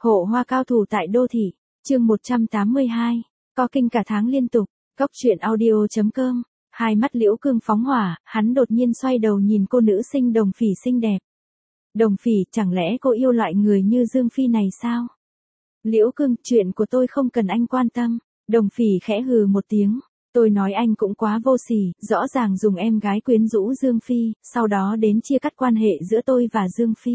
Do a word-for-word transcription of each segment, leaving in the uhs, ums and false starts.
Hộ hoa cao thủ tại đô thị, chương một trăm tám mươi hai, có kinh cả tháng liên tục, Cốc truyện audio chấm com, hai mắt Liễu Cương phóng hỏa, hắn đột nhiên xoay đầu nhìn cô nữ sinh Đồng Phỉ xinh đẹp. Đồng Phỉ, chẳng lẽ cô yêu loại người như Dương Phi này sao? Liễu Cương, chuyện của tôi không cần anh quan tâm. Đồng Phỉ khẽ hừ một tiếng, tôi nói anh cũng quá vô sỉ, rõ ràng dùng em gái quyến rũ Dương Phi, sau đó đến chia cắt quan hệ giữa tôi và Dương Phi.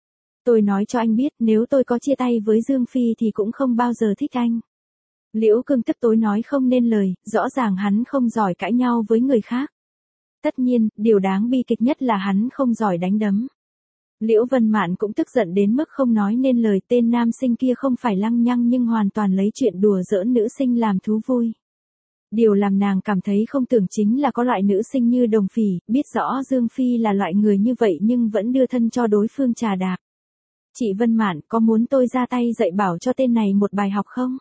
Tôi nói cho anh biết, nếu tôi có chia tay với Dương Phi thì cũng không bao giờ thích anh. Liễu Cương tức tối nói không nên lời, rõ ràng hắn không giỏi cãi nhau với người khác. Tất nhiên, điều đáng bi kịch nhất là hắn không giỏi đánh đấm. Liễu Vân Mạn cũng tức giận đến mức không nói nên lời, tên nam sinh kia không phải lăng nhăng nhưng hoàn toàn lấy chuyện đùa giỡn nữ sinh làm thú vui. Điều làm nàng cảm thấy không tưởng chính là có loại nữ sinh như Đồng Phỉ, biết rõ Dương Phi là loại người như vậy nhưng vẫn đưa thân cho đối phương trà đạp. Chị Vân Mạn, có muốn tôi ra tay dạy bảo cho tên này một bài học không?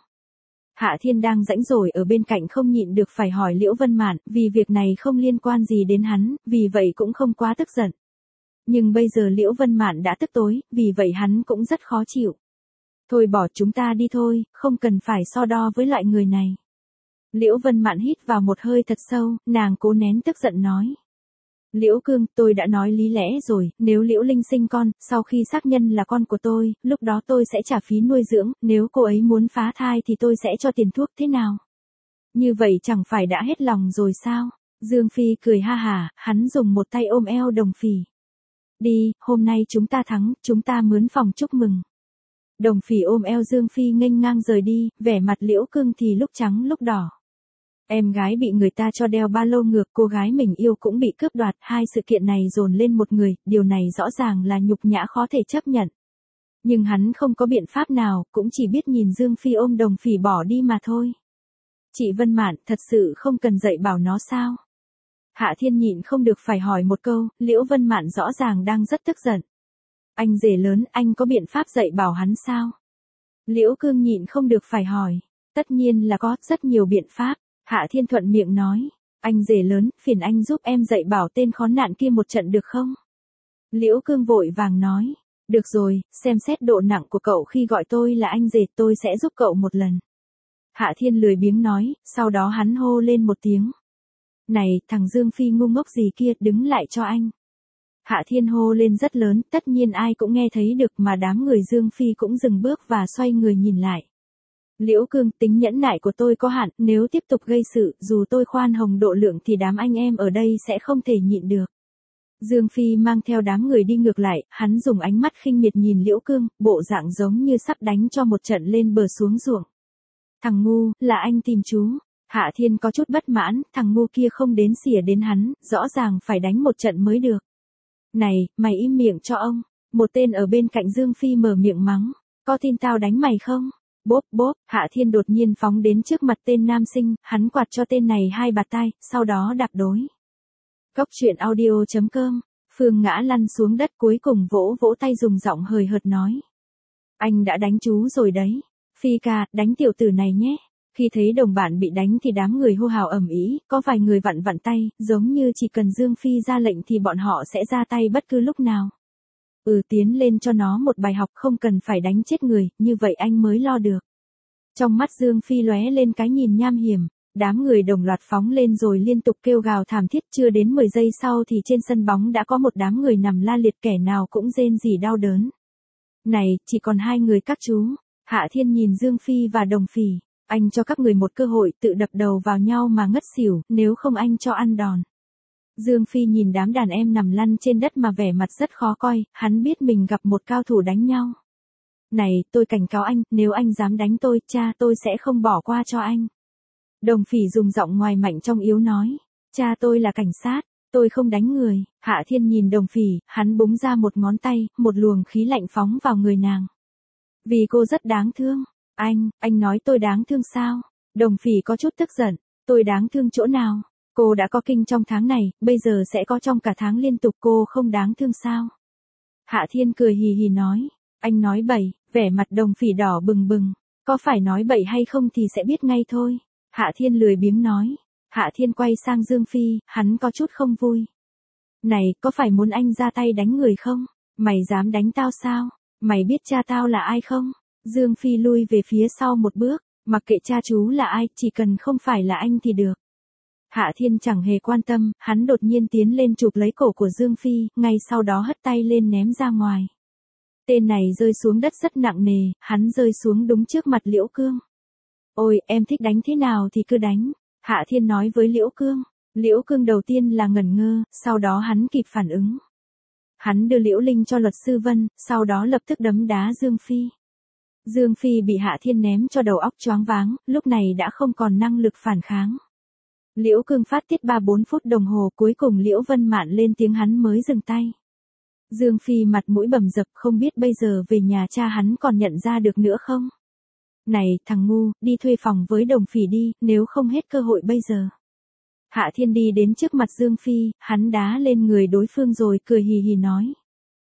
Hạ Thiên đang rãnh rỗi ở bên cạnh không nhịn được phải hỏi Liễu Vân Mạn, vì việc này không liên quan gì đến hắn, vì vậy cũng không quá tức giận. Nhưng bây giờ Liễu Vân Mạn đã tức tối, vì vậy hắn cũng rất khó chịu. Thôi bỏ chúng ta đi thôi, không cần phải so đo với loại người này. Liễu Vân Mạn hít vào một hơi thật sâu, nàng cố nén tức giận nói. Liễu Cương, tôi đã nói lý lẽ rồi, nếu Liễu Linh sinh con, sau khi xác nhận là con của tôi, lúc đó tôi sẽ trả phí nuôi dưỡng, nếu cô ấy muốn phá thai thì tôi sẽ cho tiền thuốc, thế nào? Như vậy chẳng phải đã hết lòng rồi sao? Dương Phi cười ha hả, hắn dùng một tay ôm eo Đồng Phỉ. Đi, hôm nay chúng ta thắng, chúng ta mướn phòng chúc mừng. Đồng Phỉ ôm eo Dương Phi nghênh ngang rời đi, vẻ mặt Liễu Cương thì lúc trắng lúc đỏ. Em gái bị người ta cho đeo ba lô ngược, cô gái mình yêu cũng bị cướp đoạt, hai sự kiện này dồn lên một người, điều này rõ ràng là nhục nhã khó thể chấp nhận. Nhưng hắn không có biện pháp nào, cũng chỉ biết nhìn Dương Phi ôm Đồng Phỉ bỏ đi mà thôi. Chị Vân Mạn, thật sự không cần dạy bảo nó sao? Hạ Thiên nhịn không được phải hỏi một câu, Liễu Vân Mạn rõ ràng đang rất tức giận. Anh rể lớn, anh có biện pháp dạy bảo hắn sao? Liễu Cương nhịn không được phải hỏi. Tất nhiên là có, rất nhiều biện pháp. Hạ Thiên thuận miệng nói, anh rể lớn, phiền anh giúp em dạy bảo tên khốn nạn kia một trận được không? Liễu Cương vội vàng nói, được rồi, xem xét độ nặng của cậu khi gọi tôi là anh rể, tôi sẽ giúp cậu một lần. Hạ Thiên lười biếng nói, sau đó hắn hô lên một tiếng. Này, thằng Dương Phi ngu ngốc gì kia, đứng lại cho anh. Hạ Thiên hô lên rất lớn, tất nhiên ai cũng nghe thấy được mà đám người Dương Phi cũng dừng bước và xoay người nhìn lại. Liễu Cương, tính nhẫn nại của tôi có hạn, nếu tiếp tục gây sự, dù tôi khoan hồng độ lượng thì đám anh em ở đây sẽ không thể nhịn được. Dương Phi mang theo đám người đi ngược lại, hắn dùng ánh mắt khinh miệt nhìn Liễu Cương, bộ dạng giống như sắp đánh cho một trận lên bờ xuống ruộng. Thằng ngu, là anh tìm chú. Hạ Thiên có chút bất mãn, thằng ngu kia không đến xỉa đến hắn, rõ ràng phải đánh một trận mới được. Này, mày im miệng cho ông. Một tên ở bên cạnh Dương Phi mở miệng mắng, có tin tao đánh mày không? Bốp bốp, Hạ Thiên đột nhiên phóng đến trước mặt tên nam sinh, hắn quạt cho tên này hai bạt tai, sau đó đạp đối. Cốc truyện audio chấm com, Phương ngã lăn xuống đất cuối cùng vỗ vỗ tay dùng giọng hời hợt nói. Anh đã đánh chú rồi đấy. Phi ca, đánh tiểu tử này nhé. Khi thấy đồng bạn bị đánh thì đám người hô hào ầm ĩ, có vài người vặn vặn tay, giống như chỉ cần Dương Phi ra lệnh thì bọn họ sẽ ra tay bất cứ lúc nào. Ừ, tiến lên cho nó một bài học, không cần phải đánh chết người, như vậy anh mới lo được. Trong mắt Dương Phi lóe lên cái nhìn nham hiểm, đám người đồng loạt phóng lên rồi liên tục kêu gào thảm thiết, chưa đến mười giây sau thì trên sân bóng đã có một đám người nằm la liệt, kẻ nào cũng rên rỉ đau đớn. Này, chỉ còn hai người các chú. Hạ Thiên nhìn Dương Phi và Đồng Phỉ, anh cho các người một cơ hội tự đập đầu vào nhau mà ngất xỉu, nếu không anh cho ăn đòn. Dương Phi nhìn đám đàn em nằm lăn trên đất mà vẻ mặt rất khó coi, hắn biết mình gặp một cao thủ đánh nhau. Này, tôi cảnh cáo anh, nếu anh dám đánh tôi, cha tôi sẽ không bỏ qua cho anh. Đồng Phỉ dùng giọng ngoài mạnh trong yếu nói, cha tôi là cảnh sát, tôi không đánh người. Hạ Thiên nhìn Đồng Phỉ, hắn búng ra một ngón tay, một luồng khí lạnh phóng vào người nàng. Vì cô rất đáng thương. Anh, anh nói tôi đáng thương sao? Đồng Phỉ có chút tức giận, tôi đáng thương chỗ nào? Cô đã có kinh trong tháng này, bây giờ sẽ có trong cả tháng liên tục, cô không đáng thương sao? Hạ Thiên cười hì hì nói, anh nói bậy, vẻ mặt Đồng Phỉ đỏ bừng bừng, có phải nói bậy hay không thì sẽ biết ngay thôi. Hạ Thiên lười biếng nói. Hạ Thiên quay sang Dương Phi, hắn có chút không vui. Này, có phải muốn anh ra tay đánh người không? Mày dám đánh tao sao? Mày biết cha tao là ai không? Dương Phi lui về phía sau một bước, mặc kệ cha chú là ai, chỉ cần không phải là anh thì được. Hạ Thiên chẳng hề quan tâm, hắn đột nhiên tiến lên chụp lấy cổ của Dương Phi, ngay sau đó hất tay lên ném ra ngoài. Tên này rơi xuống đất rất nặng nề, hắn rơi xuống đúng trước mặt Liễu Cương. Ôi, em thích đánh thế nào thì cứ đánh, Hạ Thiên nói với Liễu Cương. Liễu Cương đầu tiên là ngẩn ngơ, sau đó hắn kịp phản ứng. Hắn đưa Liễu Linh cho luật sư Vân, sau đó lập tức đấm đá Dương Phi. Dương Phi bị Hạ Thiên ném cho đầu óc choáng váng, lúc này đã không còn năng lực phản kháng. Liễu Cương phát tiết ba bốn phút đồng hồ, cuối cùng Liễu Vân Mạn lên tiếng hắn mới dừng tay. Dương Phi mặt mũi bầm dập, không biết bây giờ về nhà cha hắn còn nhận ra được nữa không? Này, thằng ngu, đi thuê phòng với Đồng Phỉ đi, nếu không hết cơ hội bây giờ. Hạ Thiên đi đến trước mặt Dương Phi, hắn đá lên người đối phương rồi cười hì hì nói.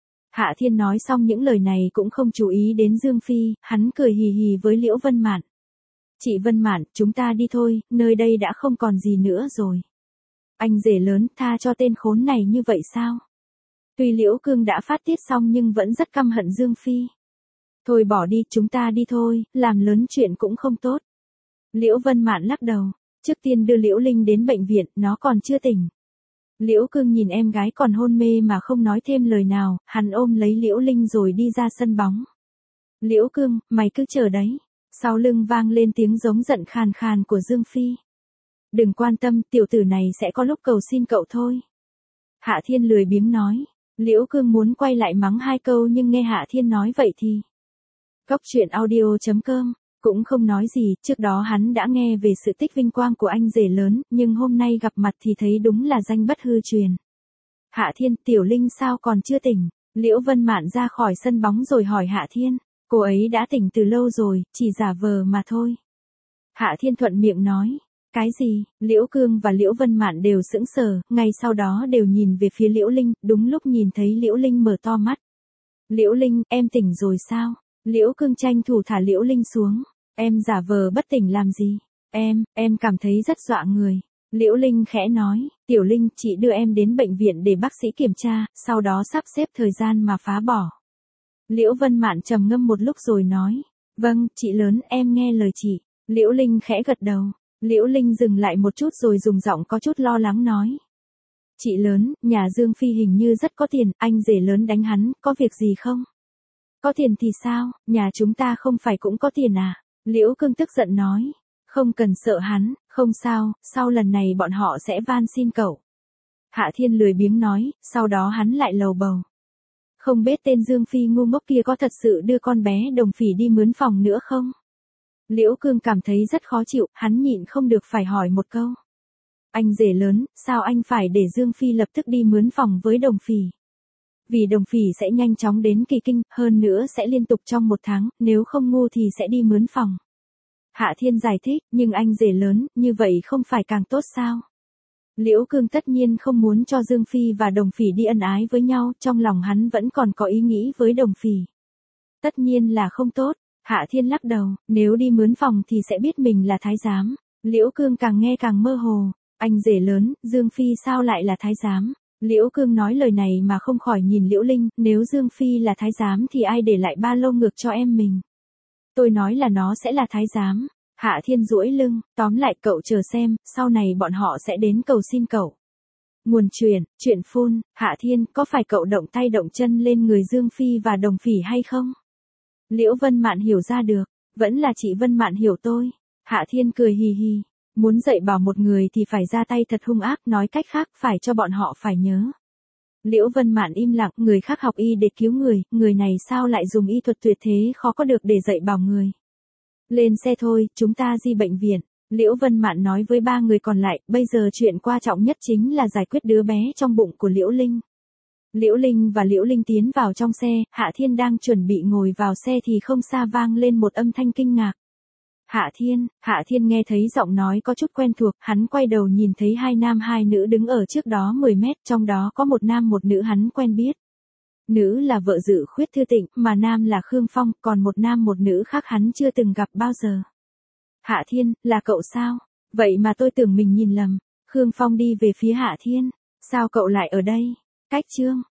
Hạ Thiên nói xong những lời này cũng không chú ý đến Dương Phi, hắn cười hì hì với Liễu Vân Mạn. Chị Vân Mạn, chúng ta đi thôi, nơi đây đã không còn gì nữa rồi. Anh rể lớn, tha cho tên khốn này như vậy sao? Tuy Liễu Cương đã phát tiết xong nhưng vẫn rất căm hận Dương Phi. Thôi bỏ đi, chúng ta đi thôi, làm lớn chuyện cũng không tốt. Liễu Vân Mạn lắc đầu, trước tiên đưa Liễu Linh đến bệnh viện, nó còn chưa tỉnh. Liễu Cương nhìn em gái còn hôn mê mà không nói thêm lời nào, hắn ôm lấy Liễu Linh rồi đi ra sân bóng. Liễu Cương, mày cứ chờ đấy. Sau lưng vang lên tiếng giống giận khàn khàn của Dương Phi. Đừng quan tâm, tiểu tử này sẽ có lúc cầu xin cậu thôi. Hạ Thiên lười biếng nói. Liễu Cương muốn quay lại mắng hai câu nhưng nghe Hạ Thiên nói vậy thì. Cốc truyện audio chấm com cũng không nói gì, trước đó hắn đã nghe về sự tích vinh quang của anh rể lớn, nhưng hôm nay gặp mặt thì thấy đúng là danh bất hư truyền. Hạ Thiên, Tiểu Linh sao còn chưa tỉnh? Liễu Vân Mạn ra khỏi sân bóng rồi hỏi Hạ Thiên. Cô ấy đã tỉnh từ lâu rồi, chỉ giả vờ mà thôi. Hạ Thiên thuận miệng nói. Cái gì? Liễu Cương và Liễu Vân Mạn đều sững sờ, ngay sau đó đều nhìn về phía Liễu Linh, đúng lúc nhìn thấy Liễu Linh mở to mắt. Liễu Linh, em tỉnh rồi sao? Liễu Cương tranh thủ thả Liễu Linh xuống. Em giả vờ bất tỉnh làm gì? Em, em cảm thấy rất dọa người. Liễu Linh khẽ nói, Tiểu Linh, chị đưa em đến bệnh viện để bác sĩ kiểm tra, sau đó sắp xếp thời gian mà phá bỏ. Liễu Vân Mạn trầm ngâm một lúc rồi nói, vâng, chị lớn, em nghe lời chị. Liễu Linh khẽ gật đầu. Liễu Linh dừng lại một chút rồi dùng giọng có chút lo lắng nói. Chị lớn, nhà Dương Phi hình như rất có tiền, anh rể lớn đánh hắn, có việc gì không? Có tiền thì sao, nhà chúng ta không phải cũng có tiền à? Liễu Cương tức giận nói. Không cần sợ hắn, không sao, sau lần này bọn họ sẽ van xin cậu. Hạ Thiên lười biếng nói, sau đó hắn lại lầu bầu. Không biết tên Dương Phi ngu ngốc kia có thật sự đưa con bé Đồng Phỉ đi mướn phòng nữa không? Liễu Cương cảm thấy rất khó chịu, hắn nhịn không được phải hỏi một câu. Anh rể lớn, sao anh phải để Dương Phi lập tức đi mướn phòng với Đồng Phỉ? Vì Đồng Phỉ sẽ nhanh chóng đến Kỳ Kinh, hơn nữa sẽ liên tục trong một tháng, nếu không ngu thì sẽ đi mướn phòng. Hạ Thiên giải thích, nhưng anh rể lớn, như vậy không phải càng tốt sao? Liễu Cương tất nhiên không muốn cho Dương Phi và Đồng Phỉ đi ân ái với nhau, trong lòng hắn vẫn còn có ý nghĩ với Đồng Phỉ. Tất nhiên là không tốt. Hạ Thiên lắc đầu, nếu đi mướn phòng thì sẽ biết mình là thái giám. Liễu Cương càng nghe càng mơ hồ. Anh rể lớn, Dương Phi sao lại là thái giám? Liễu Cương nói lời này mà không khỏi nhìn Liễu Linh, nếu Dương Phi là thái giám thì ai để lại ba lô ngược cho em mình? Tôi nói là nó sẽ là thái giám. Hạ Thiên duỗi lưng, tóm lại cậu chờ xem, sau này bọn họ sẽ đến cầu xin cậu. Nguồn truyền, chuyện phun, Hạ Thiên, có phải cậu động tay động chân lên người Dương Phi và Đồng Phỉ hay không? Liễu Vân Mạn hiểu ra được, vẫn là chị Vân Mạn hiểu tôi. Hạ Thiên cười hì hì, muốn dạy bảo một người thì phải ra tay thật hung ác, nói cách khác phải cho bọn họ phải nhớ. Liễu Vân Mạn im lặng, người khác học y để cứu người, người này sao lại dùng y thuật tuyệt thế khó có được để dạy bảo người. Lên xe thôi, chúng ta đi bệnh viện. Liễu Vân Mạn nói với ba người còn lại, bây giờ chuyện quan trọng nhất chính là giải quyết đứa bé trong bụng của Liễu Linh. Liễu Linh và Liễu Linh tiến vào trong xe, Hạ Thiên đang chuẩn bị ngồi vào xe thì không xa vang lên một âm thanh kinh ngạc. Hạ Thiên, Hạ Thiên nghe thấy giọng nói có chút quen thuộc, hắn quay đầu nhìn thấy hai nam hai nữ đứng ở trước đó mười mét, trong đó có một nam một nữ hắn quen biết. Nữ là vợ Dự Khuyết Thư Tịnh, mà nam là Khương Phong, còn một nam một nữ khác hắn chưa từng gặp bao giờ. Hạ Thiên, là cậu sao? Vậy mà tôi tưởng mình nhìn lầm. Khương Phong đi về phía Hạ Thiên. Sao cậu lại ở đây? Cách chương.